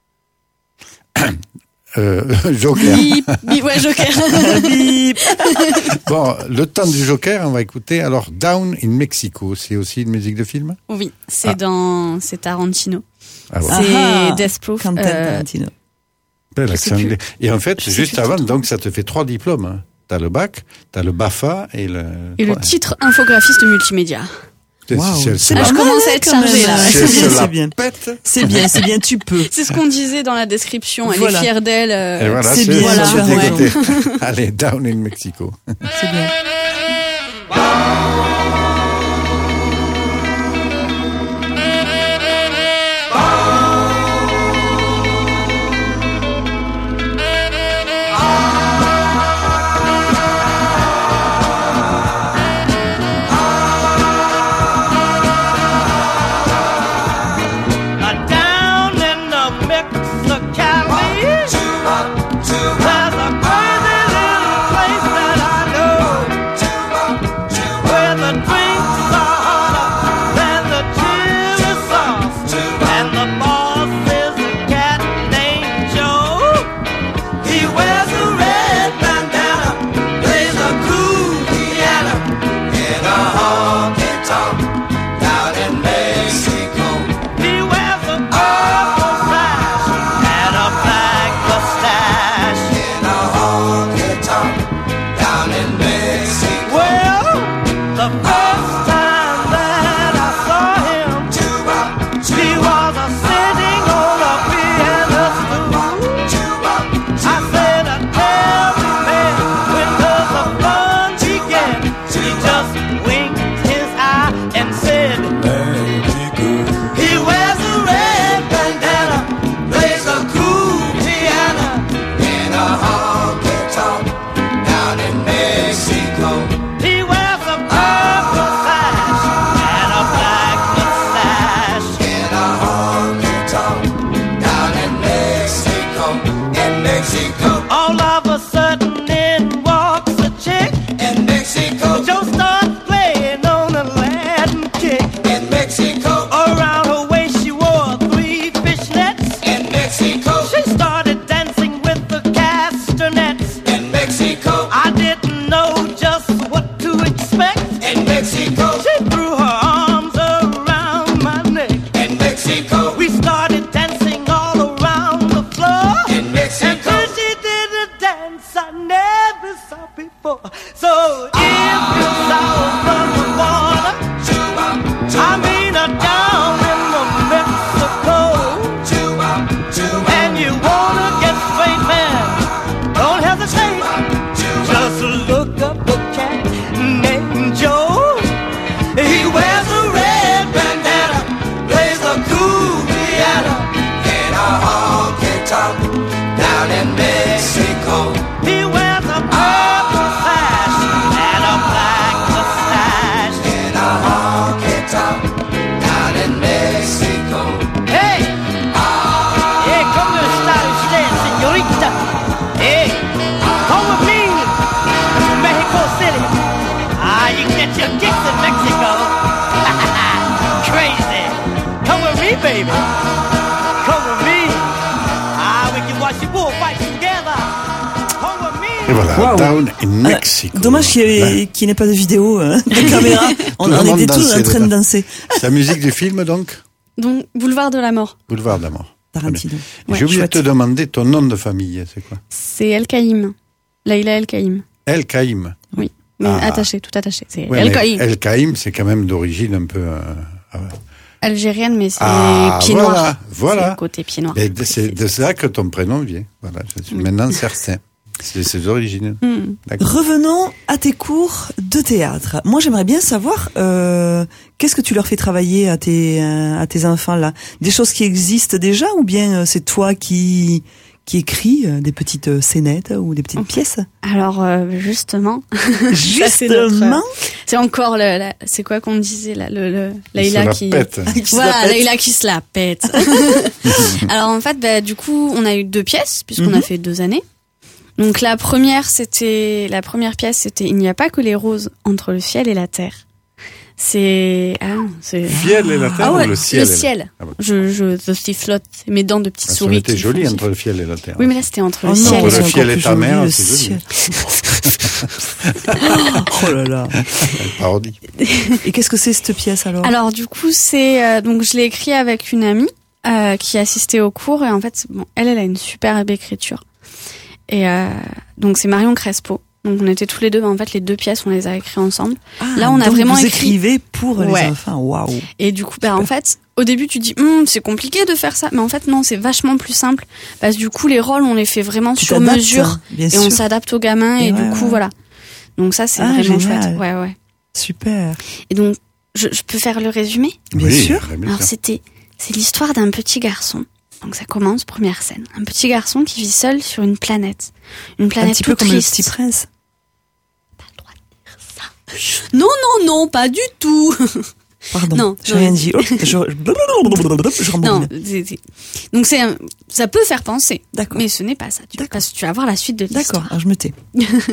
Joker. Bip, ouais, Joker. Bip. Bon, le temps du Joker, on va écouter alors Down in Mexico. C'est aussi une musique de film? Oui, c'est Tarantino. Ah ouais. C'est Death Proof. Tarantino. L'accent anglais. Et en fait, juste avant, donc ça te fait 3 diplômes. Hein. T'as le bac, t'as le BAFA et le titre infographiste multimédia. Wow. Je commence à être chargée là. C'est bien, tu peux. C'est ce qu'on disait dans la description. Elle est fière d'elle. Et voilà, c'est bien. Voilà. Allez, Down in Mexico. C'est bien. baby. Come with me. We can watch the bullfight together. Come with me. Et voilà, Wow. Down in Mexico. Dommage qu'il n'y ait pas de vidéo, de caméra. On le monde était tous dansait en train de dedans. danser. C'est la musique du film, donc Donc, Boulevard de la Mort. Boulevard d'amour. Tarantino. Ouais, J'ai oublié de chouette. te demander ton nom de famille, c'est quoi? C'est El Kaïm. Laïla El Kaïm. El Kaïm. Oui. Mais Ah. attaché, tout attaché. C'est Ouais, El mais Kaïm. El Kaïm, c'est quand même d'origine un peu... Algérienne, mais c'est pied voilà, noir. voilà. C'est le côté pied noir. Et c'est de ça que ton prénom vient. Voilà, je suis maintenant certain. C'est ses origines. D'accord. Revenons à tes cours de théâtre. Moi, j'aimerais bien savoir qu'est-ce que tu leur fais travailler à tes enfants là. Des choses qui existent déjà ou bien c'est toi qui écris des petites scénettes ou des petites pièces? Alors, justement. Ça, c'est notre- Justement. C'est encore c'est quoi qu'on disait là, Laïla qui pète. Voilà, Laïla qui se la pète. Alors en fait, du coup, on a eu 2 pièces puisqu'on a fait 2 années. Donc la première pièce, c'était Il n'y a pas que les roses entre le ciel et la terre. C'est Fiel et la terre ah ouais, ou le ciel? le ciel. Ah bon. je sifflote mes dents de petites Ça souris. était qui joli font- entre le fiel et la terre. Oui, mais là c'était entre Oh le non, ciel. Entre c'est le encore fiel et plus ta joli, mère, le c'est joli. ciel. Oh là là. Parodie. Et qu'est-ce que c'est cette pièce alors? Alors du coup c'est donc je l'ai écrit avec une amie qui assistait au cours et en fait bon, elle a une superbe écriture et donc c'est Marion Crespo. Donc on était tous les deux, en fait les 2 pièces on les a écrites ensemble. Ah, Là on a donc vraiment vous écrit. écrivez pour Ouais. les enfants. Waouh. Et du coup en fait au début tu dis c'est compliqué de faire ça, mais en fait non, c'est vachement plus simple parce que du coup les rôles on les fait vraiment Tu sur t'adaptes, mesure bien et sûr. on s'adapte aux gamins et Et du ouais, coup ouais. voilà. Donc ça c'est Ah, vraiment génial. chouette. Ouais. Super. Et donc je peux faire le résumé. Bien Oui, sûr. bien Alors sûr. c'est l'histoire d'un petit garçon. Donc ça commence, première scène. Un petit garçon qui vit seul sur une planète. Une Un planète petit peu toute comme triste. le petit prince. Non, pas du tout. Pardon. Non, J'ai non. rien dit. Oh, je Non, rembobine. donc ça peut faire penser. D'accord. Mais ce n'est pas ça. D'accord. Parce que tu vas voir la suite de D'accord. l'histoire. Alors je me tais.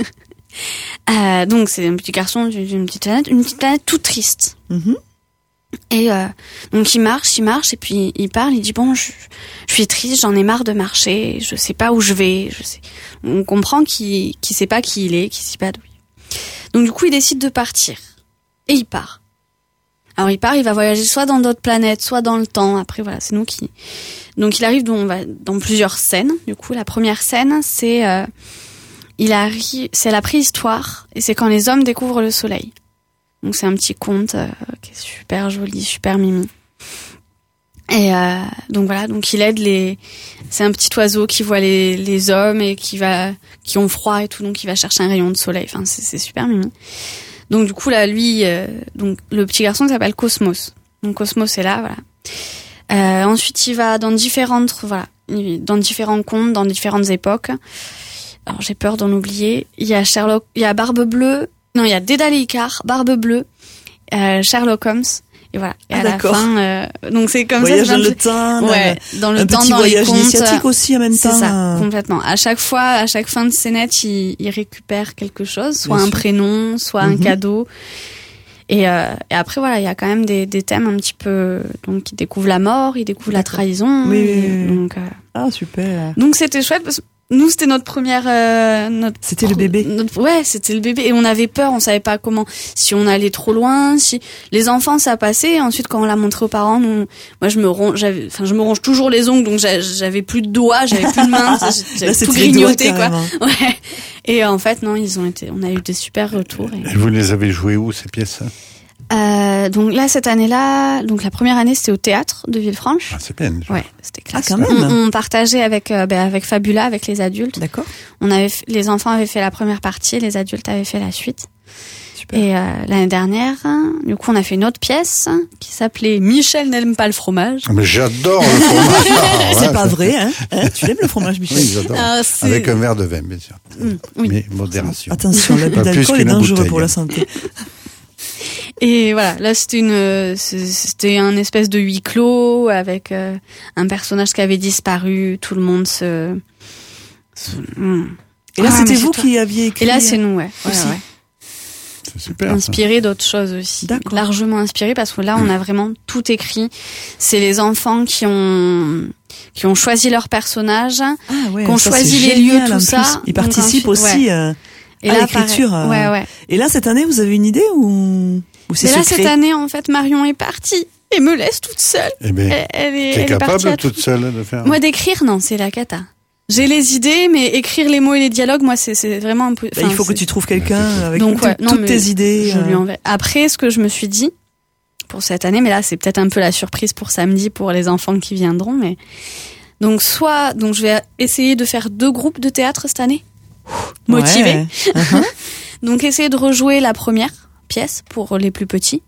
Donc c'est un petit garçon d'une petite planète toute triste. Mhm. Et donc il marche et puis il parle, il dit bon je suis triste, j'en ai marre de marcher, je sais pas où je vais, On comprend qu'il sait pas qui il est, qu'il sait pas d'où il est. Donc du coup il décide de partir et il part. Alors il part, il va voyager soit dans d'autres planètes, soit dans le temps. Après voilà, c'est nous qui. Donc il arrive dans plusieurs scènes. Du coup la première scène c'est c'est la préhistoire et c'est quand les hommes découvrent le soleil. Donc c'est un petit conte qui est super joli, super mimi. Et donc voilà, donc il aide c'est un petit oiseau qui voit les hommes et qui ont froid et tout, donc il va chercher un rayon de soleil. Enfin c'est super mimi. Donc du coup là lui donc le petit garçon s'appelle Cosmos. Donc Cosmos est là, voilà. Ensuite il va dans différents contes, dans différentes époques. Alors j'ai peur d'en oublier. Il y a Barbe Bleue. Non, il y a Dédale et Icare, Barbe Bleue, Sherlock Holmes, et voilà. Et à la d'accord. fin, donc c'est comme Voyage ça. dans le temps. Ouais, dans le un temps, petit dans voyage les contes. initiatique aussi en même C'est temps. ça, complètement. À chaque fin de scénette, il récupère quelque chose, soit Bien un sûr. prénom, soit un cadeau. Et après voilà, il y a quand même des thèmes un petit peu. Donc il découvre la mort, il découvre la trahison. Oui. Donc Super. donc c'était chouette parce que nous c'était notre première C'était le bébé. Ouais, c'était le bébé et on avait peur, on savait pas comment, si on allait trop loin, si les enfants ça passait. Et ensuite quand on l'a montré aux parents, moi je me ronge toujours les ongles, donc j'avais plus de doigts, j'avais plus de mains, j'avais Là, c'était tout les doigts, grignoté quoi. carrément. Ouais. Et en fait non, on a eu des super retours. Et vous les avez jouées où, ces pièces? Donc là cette année-là, donc la première année c'était au théâtre de Villefranche. Ah, c'est bien. déjà. Ouais, c'était classe. Ah, quand même. On partageait avec Fabula, avec les adultes. D'accord. Les enfants avaient fait la première partie, les adultes avaient fait la suite. Super. Et l'année dernière, du coup, on a fait une autre pièce qui s'appelait Michel n'aime pas le fromage. Mais j'adore le fromage. Ah, C'est ouais. pas vrai, hein, Tu aimes le fromage, Michel? Oui, j'adore. Ah, c'est- Avec un verre de vin, bien sûr. oui. Mais modération. Attention, l'abus Pas plus d'alcool est qu'une dangereux bouteille. pour la santé. Et voilà, là c'était un espèce de huis clos avec un personnage qui avait disparu, tout le monde Et là, Ah, c'était mais vous c'est toi. qui aviez écrit. Et là c'est nous, ouais. Aussi. Ouais. C'est super. Inspiré d'autres choses aussi. D'accord. Largement inspiré parce que là, on a vraiment tout écrit. C'est les enfants qui ont choisi leur personnage, qui ont choisi les lieux, tout ça. Ils participent aussi à l'écriture. Ouais. Et là, cette année, vous avez une idée ou c'est Mais là, secret? cette année, en fait, Marion est partie et me laisse toute seule. Eh ben, Elle t'es est partie capable toute seule de faire? Moi, d'écrire, non, c'est la cata. J'ai les idées, mais écrire les mots et les dialogues, moi, c'est vraiment un peu... il faut que tu trouves quelqu'un avec Donc, toutes tes idées. Je lui enverrai. Après, ce que je me suis dit, pour cette année, mais là, c'est peut-être un peu la surprise pour samedi, pour les enfants qui viendront, mais... Donc, je vais essayer de faire 2 groupes de théâtre cette année. Motivée. Ouais. Donc, essayer de rejouer la première pièce pour les plus petits.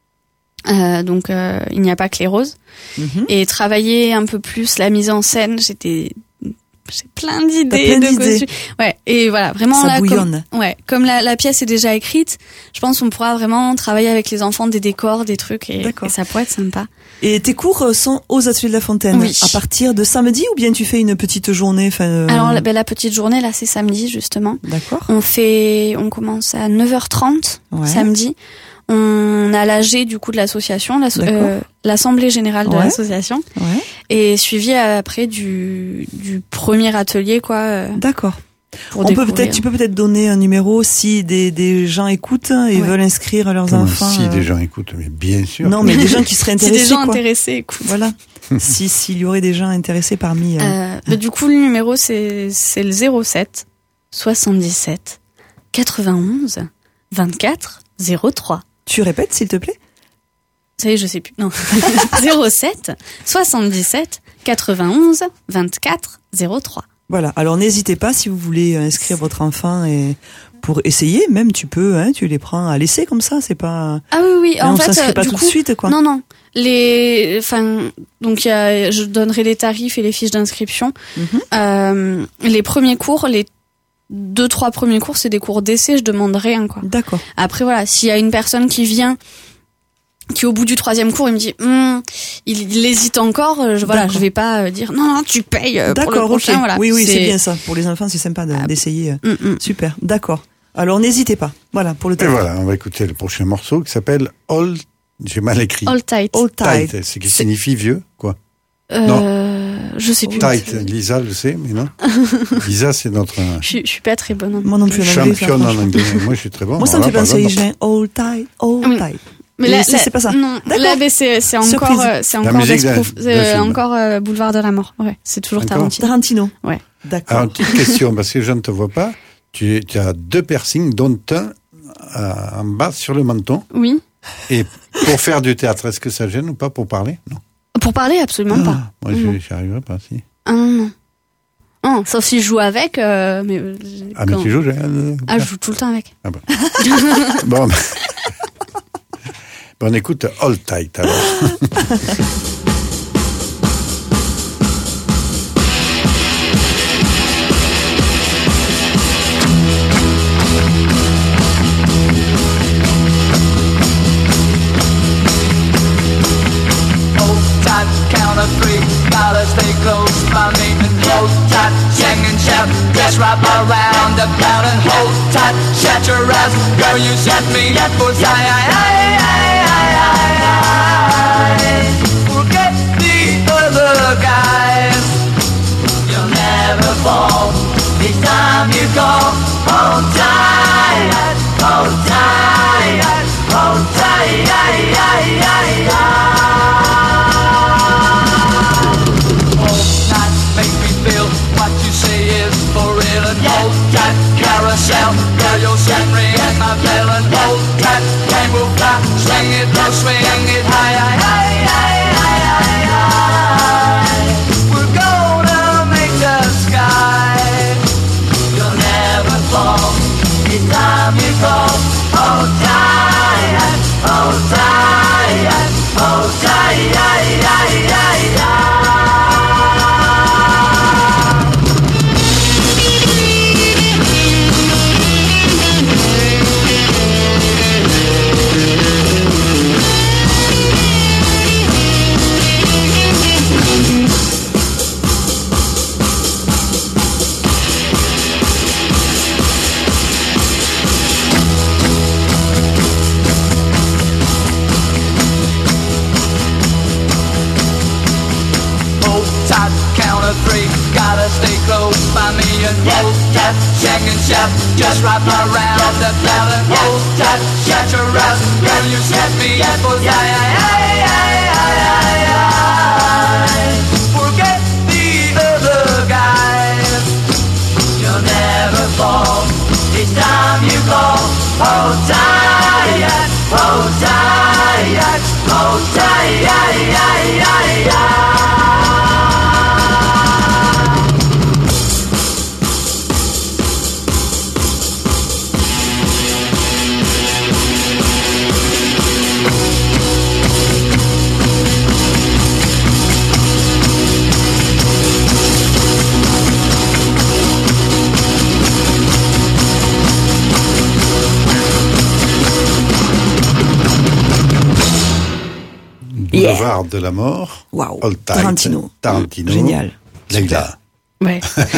Il n'y a pas que les roses. Et travailler un peu plus la mise en scène. J'ai plein d'idées de costumes. Ouais, et voilà, vraiment ça là, bouillonne. comme la pièce est déjà écrite, je pense qu'on pourra vraiment travailler avec les enfants des décors, des trucs, et ça pourrait être sympa. Et tes cours sont aux Ateliers de la Fontaine. Oui. À partir de samedi, ou bien tu fais une petite journée? Alors la petite journée là, c'est samedi justement. D'accord. On commence à 9h30 samedi. On a l'AG du coup de l'association, l'assemblée générale de l'association, et suivi après du premier atelier quoi. D'accord. Tu peux peut-être donner un numéro si des gens écoutent et veulent inscrire leurs enfants. Si des gens écoutent, mais bien sûr. Non, mais des gens qui seraient intéressés. Si des gens intéressés écoutent. Voilà. S'il y aurait des gens intéressés parmi. Du coup, le numéro c'est le 07 77 91 24 03. Tu répètes, s'il te plaît? Ça y est, je sais plus. Non. 07 77 91 24 03. Voilà. Alors n'hésitez pas si vous voulez inscrire votre enfant et pour essayer, même tu peux, tu les prends à l'essai comme ça, c'est pas. Ah oui. En fait, s'inscrit pas tout de suite, quoi. Non. Donc je donnerai les tarifs et les fiches d'inscription. Les premiers cours, les 2-3 premiers cours, c'est des cours d'essai, je demande rien, quoi. D'accord. Après, voilà, s'il y a une personne qui vient, qui au bout du 3e cours, il me dit, il hésite encore, je vais pas dire, non, tu payes pour le prochain, voilà. Oui, c'est bien ça. Pour les enfants, c'est sympa d'essayer. Super. D'accord. Alors, n'hésitez pas. Voilà, pour le théâtre. Et voilà, on va écouter le prochain morceau qui s'appelle j'ai mal écrit. All Tight. All Tight. C'est qui signifie vieux, quoi. Je sais plus. Tight, Lisa le sait, mais non. Lisa, c'est notre. Je suis pas très bonne. Moi non plus en anglais. Championne en anglais. Moi, je suis très bon. Moi, ça me fait penser All Tight, All Tight. Mais là, c'est pas ça. Non, là, c'est encore Boulevard de la Mort. Ouais, c'est toujours Tarantino. Ouais. D'accord. Alors, petite question, parce que je ne te vois pas. Tu as 2 piercings, dont un en bas sur le menton. Oui. Et pour faire du théâtre, est-ce que ça gêne ou pas pour parler? Non. Pour parler, absolument pas. Moi, j'y arriverai pas, si. Non. Sauf si je joue avec, mais... mais tu joues? Je joue tout le temps avec. Ah bon. On écoute All Tight, alors. Gotta stay close, my name and hold tight, sing and shout, dance right around the crowd and hold tight, shut your eyes, girl, you set me up for forget the other guys, you'll never fall, this time you go, hold tight, hold tight, hold tight, hold tight, carousel, girl, you'll send me and my bell and hold tight, and we'll fly bellin', hold tight, shaking chef, just wrap around the bellin', hold tight, shut your eyes, girl, you set me up for forget the other guys, you'll never fall, each time you call, hold tight, hold tight, hold tight, Boulevard de la mort. Waouh. All Tight. Tarantino. Génial. Leila. Ouais.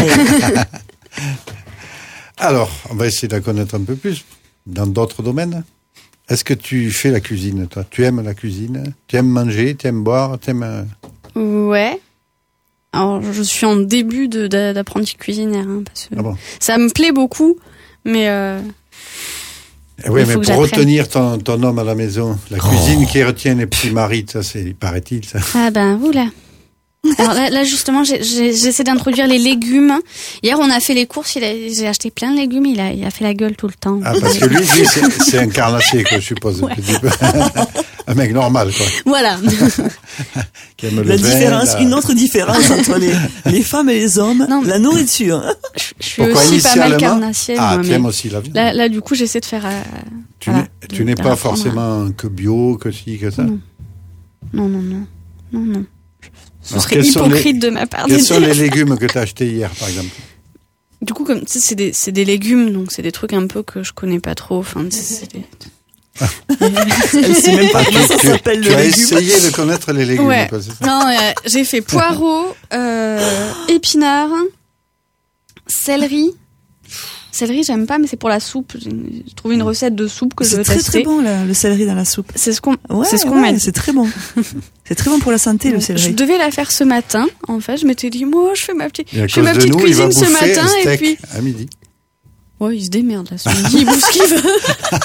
Alors, on va essayer de la connaître un peu plus dans d'autres domaines. Est-ce que tu fais la cuisine, toi? Tu aimes la cuisine? Tu aimes manger? Tu aimes boire? Tu aimes... Ouais. Alors, je suis en début d'apprenti cuisinière, hein, parce que ça me plaît beaucoup, mais... Oui, mais pour retenir ton homme à la maison, la cuisine qui retient les petits maris, ça, c'est, paraît-il, ça. Ah ben, oula. Alors là justement, j'essaie d'introduire les légumes. Hier, on a fait les courses, j'ai acheté plein de légumes, il a fait la gueule tout le temps. Ah, parce que lui c'est un carnassier, quoi, je suppose. Ouais. Un mec normal, quoi. Voilà. Qui aime la différence, une autre différence entre les femmes et les hommes, non, la nourriture. Je suis aussi pas mal carnassier. Ah, tu aimes aussi la viande. Là, du coup, j'essaie de faire... tu n'es pas forcément que bio, que ci, que ça. Non. Ce serait hypocrite de ma part. Quels sont les légumes que tu as achetés hier, par exemple? Du coup, comme tu sais, c'est des légumes, donc c'est des trucs un peu que je connais pas trop. Enfin, c'est des... Elle sait même pas comment ça s'appelle le légume. Tu as essayé de connaître les légumes. Ouais. Quoi, c'est ça? Non, j'ai fait poireaux, épinards, céleri. Céleri, j'aime pas, mais c'est pour la soupe. J'ai trouvé une recette de soupe que je vais tester. C'est très bon, le céleri dans la soupe. C'est ce qu'on m'a dit. C'est très bon. C'est très bon pour la santé, le céleri. Je devais la faire ce matin, en fait. Je m'étais dit, moi, je fais ma petite cuisine ce matin, et puis... à midi. Ouais, il se démerde, là, ce midi, il bouffe ce qu'il veut.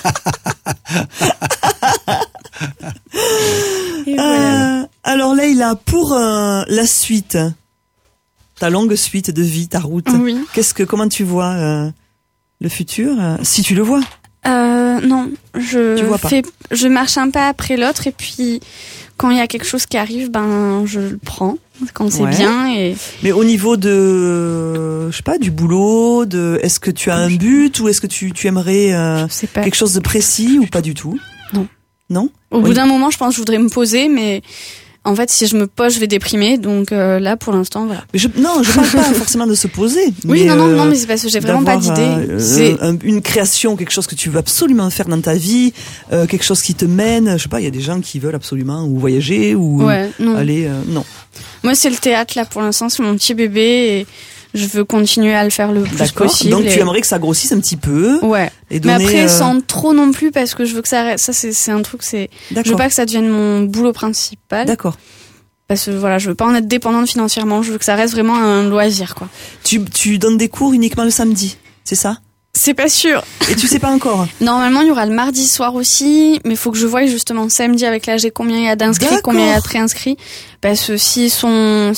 Voilà. Alors, Leïla, pour la suite, ta longue suite de vie, ta route, oui. Comment tu vois le futur, si tu le vois? Non, je marche un pas après l'autre, et puis quand il y a quelque chose qui arrive, ben je le prends quand c'est bien. Mais au niveau de, je sais pas, du boulot, est-ce que tu as un but, ou est-ce que tu aimerais quelque chose de précis, ou pas du tout? Non. Au bout d'un moment, je pense que je voudrais me poser, mais en fait, si je me pose, je vais déprimer. Donc là, pour l'instant, voilà. Mais je parle pas forcément de se poser. Oui, non, mais c'est parce que j'ai vraiment pas d'idée. C'est une création, quelque chose que tu veux absolument faire dans ta vie, quelque chose qui te mène. Je sais pas, il y a des gens qui veulent absolument ou voyager ou aller. Non. Moi, c'est le théâtre là. Pour l'instant, c'est mon petit bébé et je veux continuer à le faire le plus possible. Donc tu aimerais que ça grossisse un petit peu. Ouais. Et donner, mais après, sans trop non plus, parce que je veux que ça reste. Ça, c'est un truc. Je veux pas que ça devienne mon boulot principal. D'accord. Parce que voilà, je veux pas en être dépendante financièrement. Je veux que ça reste vraiment un loisir, quoi. Tu donnes des cours uniquement le samedi, c'est ça? C'est pas sûr. Et tu sais pas encore? Normalement, il y aura le mardi soir aussi, mais faut que je voie justement samedi avec l'AG combien il y a d'inscrits, combien il y a de préinscrits. Parce que s'ils sont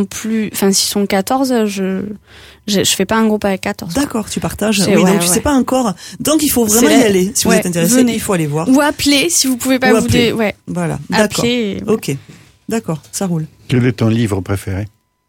14, je fais pas un groupe avec 14. D'accord, tu partages. Oui, donc tu sais pas encore. Donc il faut vraiment y aller. Si vous êtes intéressé, il faut aller voir. Ou appeler si vous pouvez pas vous Voilà. D'accord. Ok. D'accord, ça roule. Quel est ton livre préféré?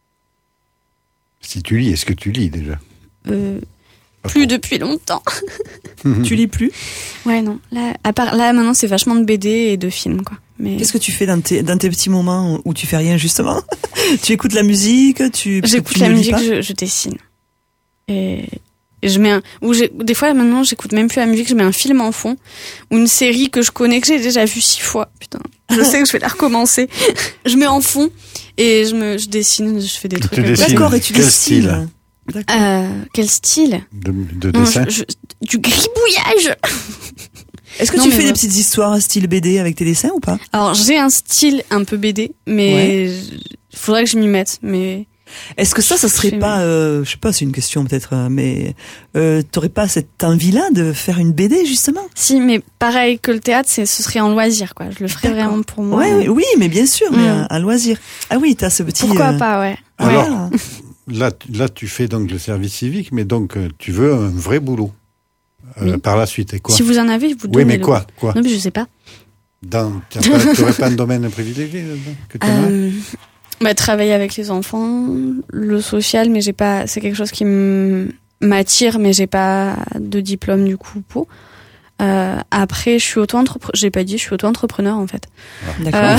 Si tu lis, est-ce que tu lis déjà? Plus depuis longtemps. Tu lis plus? Ouais, non. Là, maintenant, c'est vachement de BD et de films, quoi. Mais... Qu'est-ce que tu fais dans tes petits moments où tu fais rien, justement? Tu écoutes la musique? J'écoute la musique, je dessine. Et je mets des fois, maintenant, j'écoute même plus la musique, je mets un film en fond, ou une série que je connais, que j'ai déjà vue 6 fois. Putain. Je sais que je vais la recommencer. Je mets en fond, et je dessine, je fais des trucs. D'accord, et tu dessines. Quel style de dessin? Du gribouillage. Est-ce que tu fais des petites histoires style BD avec tes dessins ou pas? Alors j'ai un style un peu BD, mais il faudrait que je m'y mette. Mais Est-ce que ça serait pas, je sais pas, c'est une question peut-être, mais t'aurais pas cette envie-là de faire une BD justement? Si, mais pareil que le théâtre, ce serait en loisir, quoi. Je le ferais vraiment pour moi. Ouais, oui, mais bien sûr, mais un loisir. Ah oui, t'as ce petit. Pourquoi pas, ouais. Alors, là, tu fais donc le service civique, mais donc tu veux un vrai boulot par la suite. Et quoi? Si vous en avez, vous donnez. Oui, mais quoi? Non, mais je sais pas. T'aurais pas un domaine privilégié que t'aimerais? Travailler avec les enfants, le social, mais j'ai pas. C'est quelque chose qui m'attire, mais j'ai pas de diplôme du coup pour. Après, je suis auto-entrepreneur. J'ai pas dit, je suis auto-entrepreneur en fait. D'accord.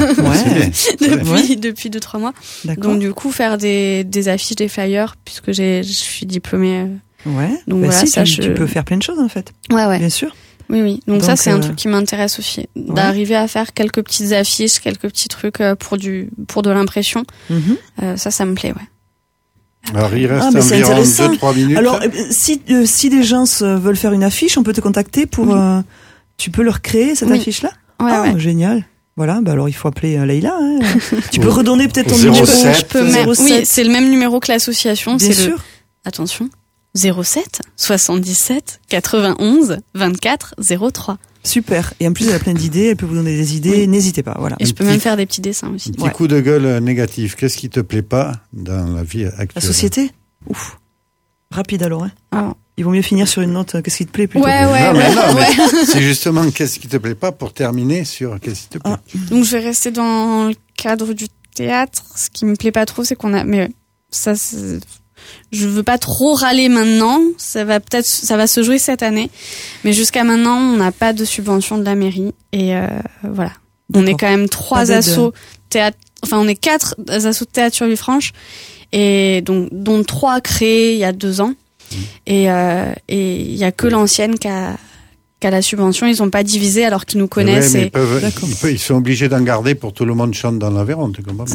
Depuis 2-3 mois. D'accord. Donc du coup, faire des affiches, des flyers, puisque je suis diplômée. Ouais. Donc bah voilà, si, ça, tu peux faire plein de choses en fait. Ouais. Bien sûr. Oui. Donc ça, c'est un truc qui m'intéresse aussi. D'arriver à faire quelques petites affiches, quelques petits trucs pour de l'impression. Ça me plaît, ouais. Alors, il reste environ 2-3 minutes. Alors, si des gens veulent faire une affiche, on peut te contacter pour... tu peux leur créer cette affiche-là? Ouais. Génial. Voilà, alors il faut appeler Leïla. Hein. Tu peux redonner peut-être ton 07, numéro. Je peux même... Oui, c'est le même numéro que l'association. Bien sûr. Attention. 07 77 91 24 03. Super. Et en plus, elle a plein d'idées. Elle peut vous donner des idées. Oui. N'hésitez pas. Voilà. Et je peux même faire des petits dessins aussi. Un petit coup de gueule négatif. Qu'est-ce qui te plaît pas dans la vie actuelle? La société? Ouf. Rapide alors. Hein. Ah. Il vaut mieux finir sur une note. Qu'est-ce qui te plaît plutôt? Ouais. Mais c'est justement qu'est-ce qui te plaît pas pour terminer sur qu'est-ce qui te plaît. Donc je vais rester dans le cadre du théâtre. Ce qui me plaît pas trop, c'est qu'on a... Mais ça, je veux pas trop râler maintenant. Ça va se jouer cette année. Mais jusqu'à maintenant, on n'a pas de subvention de la mairie. Et voilà. On est quand même 3 assos théâtre. Enfin, on est 4 assos de théâtre sur Villefranche. Et donc, dont 3 créés il y a 2 ans. Et il y a que l'ancienne qui a la subvention. Ils ont pas divisé alors qu'ils nous connaissent. Ouais, mais ils sont obligés d'en garder pour tout le monde chante dans l'Aveyron. Tu comprends?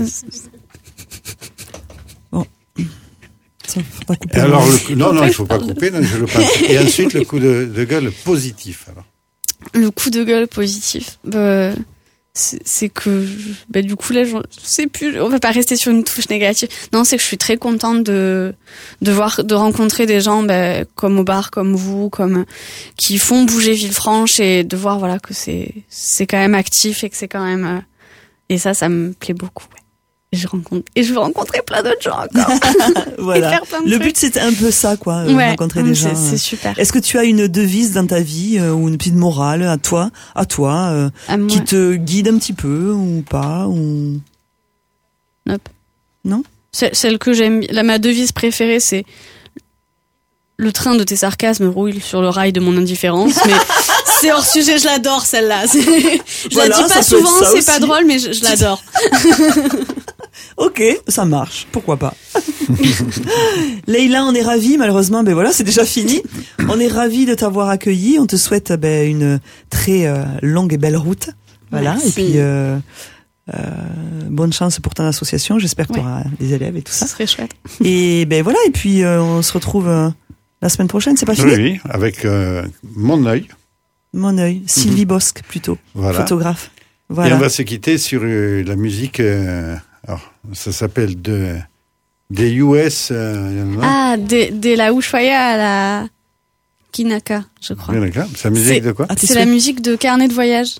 Alors, non, il faut pas couper, non, je le pense. Et ensuite, le coup de gueule positif, alors. Le coup de gueule positif, c'est que, du coup, là, je sais plus, on va pas rester sur une touche négative. Non, c'est que je suis très contente de rencontrer des gens, comme au bar, comme vous, qui font bouger Villefranche et de voir, voilà, que c'est quand même actif et que c'est quand même, et ça me plaît beaucoup, ouais. Et je veux rencontrer plein d'autres gens encore. Voilà. Le but, c'est un peu ça, quoi. Rencontrer des gens. C'est super. Est-ce que tu as une devise dans ta vie, ou une petite morale à toi, qui te guide un petit peu, ou pas, ou... Nope. Non? Celle que j'aime, ma devise préférée, c'est le train de tes sarcasmes roule sur le rail de mon indifférence, mais c'est hors sujet, je l'adore, celle-là. Je la dis pas souvent, c'est pas drôle, mais je l'adore. Ok, ça marche, pourquoi pas. Leïla, on est ravis, malheureusement, c'est déjà fini. On est ravis de t'avoir accueilli. On te souhaite une très longue et belle route. Voilà. Merci. Et puis bonne chance pour ton association. J'espère que tu auras des élèves et tout ça. Ce serait chouette. Et voilà. Et puis on se retrouve la semaine prochaine. C'est pas fini? Oui, avec mon œil. Mon œil, Sylvie Bosque plutôt, photographe. Voilà. Et on va se quitter sur la musique. Alors, ça s'appelle des US. De la Ushuaïa à la Kinaka, je crois. C'est la musique de quoi? C'est la musique de carnet de voyage.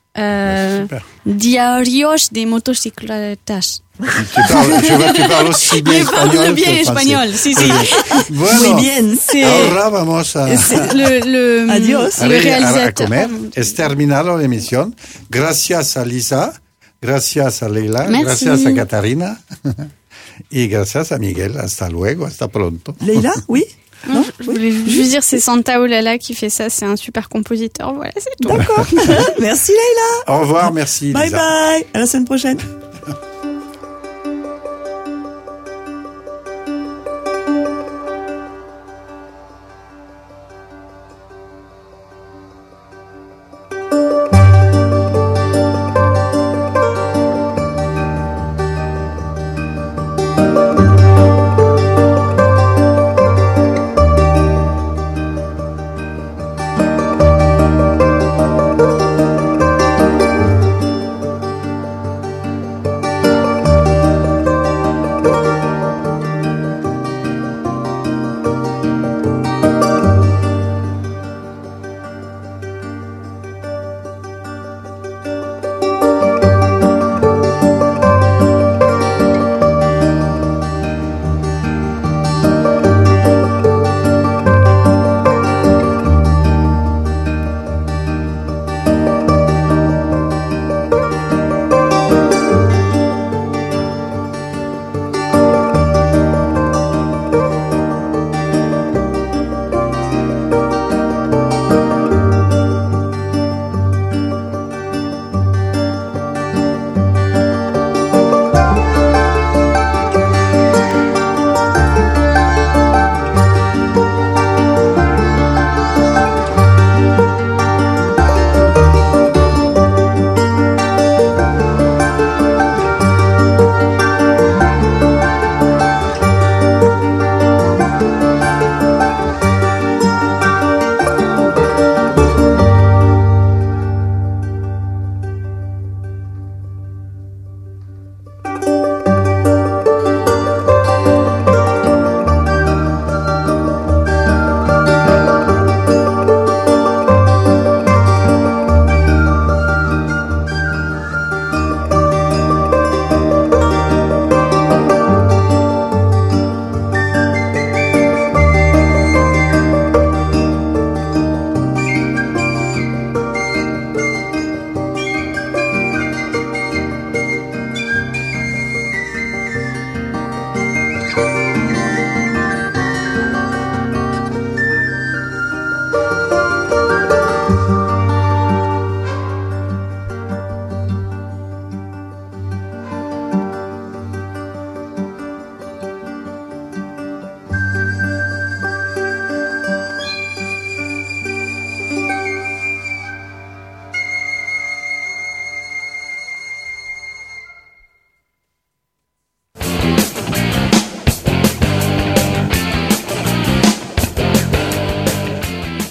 Diarios de motocicletas. Tu parles aussi bien espagnol. Bien espagnol, si. Bueno, muy bien. Ahora vamos a... Adiós. Le réalisateur. A comer. Es terminado la emisión. Gracias a Lisa. Gracias a Leïla. Merci. Gracias a Catarina. Y gracias a Miguel. Hasta luego. Hasta pronto. Leïla, oui? Non, je voulais juste dire, c'est Santa Olala qui fait ça, c'est un super compositeur, voilà, c'est tout. D'accord. Merci Leïla. Au revoir, merci. Bye Lisa. bye, à la semaine prochaine.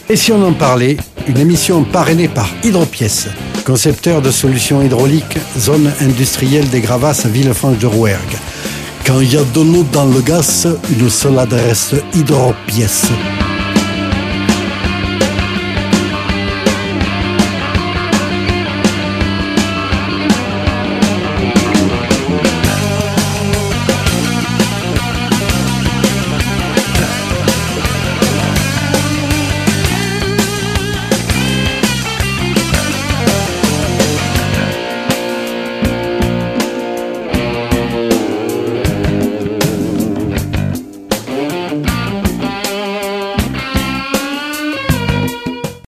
Et si on en parlait, une émission parrainée par Hydropièces, concepteur de solutions hydrauliques, zone industrielle des Gravasses, Villefranche de Rouergue. Quand il y a de l'eau dans le gaz, une seule adresse, Hydropièces.